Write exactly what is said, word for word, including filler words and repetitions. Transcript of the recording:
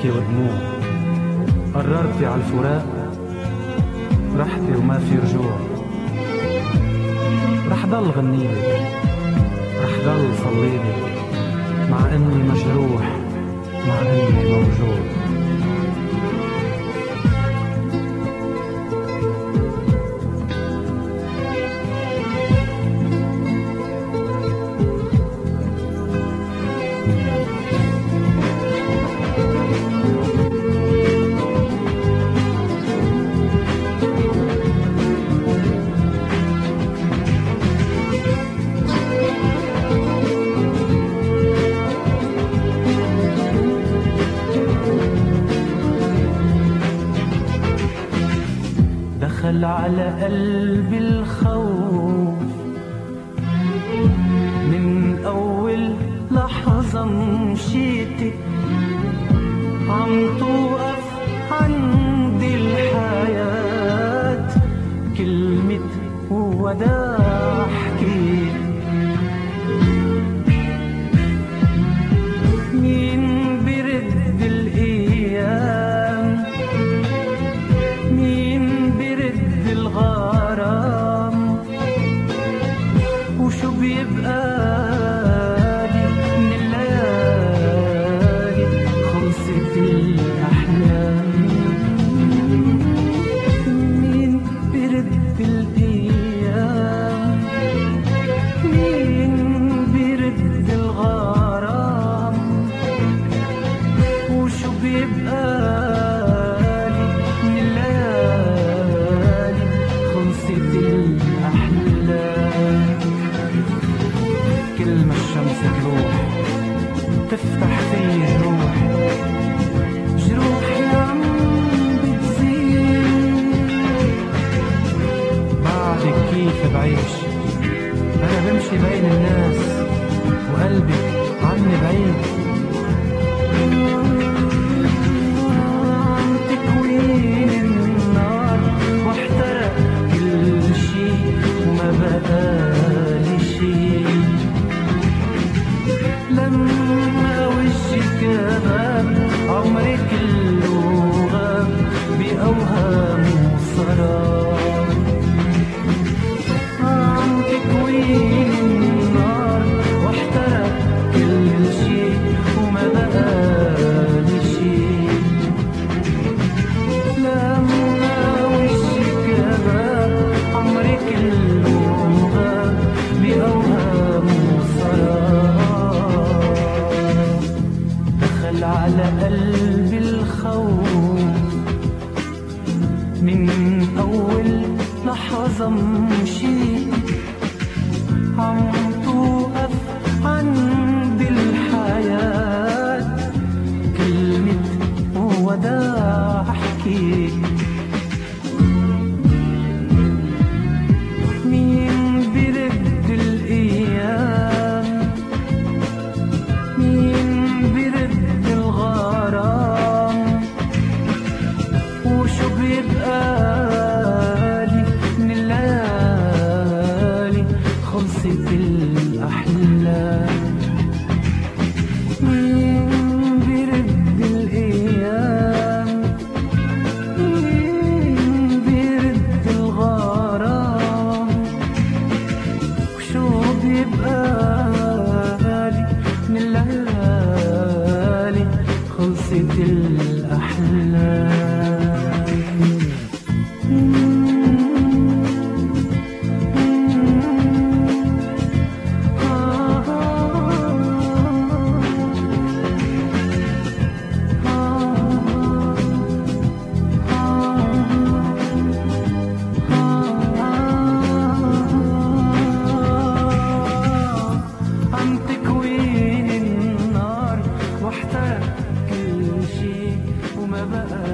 بكي ودموع، قررتي عالفراق رحتي وما في رجوع. رح ضل غنيلك، رح ضل صليلك، مع اني مجروح، مع اني موجوع. دخل على قلبي الخوف من أول لحظة مشيتك، عم توقف عندي الحياة، كلمة وداع حكيت. مين برد الأيام، مين برد الغرام، وشو بيبقى لي من الليالي خلصت الأحلام. مين برد الأيام، مين برد الغرام، وشو بيبقى لي من الليالي خلصت الأحلام. كل ما الشمس تروح تفتح في جروح، جروحي عم بتزيد. بعدك كيف بعيش، أنا بمشي بين الناس وقلبك عني بعيد. عم تكوين النار واحترق كل شي وما بقالي شي. لما وشك غاب عمري كله غاب بأوهام وسراب. عم تكوين النار واحترق كل شي وما بقالي شي. لما وشك غاب عمري كله غاب بأوهام وسراب. دخل على قلبي الخوف من أول لحظة مشيت، عم توقف عندي الحياة، كلمة وداع حكيت. مين برد الأيام، مين برد الغرام، وشو بيبقى لي من الليالي خلصت الأحلام. مين برد الأيام، مين برد الغرام، وشو بيبقى لي من الليالي خلصت الأحلام. عم تكوين النار واحترق كل شي وما بقى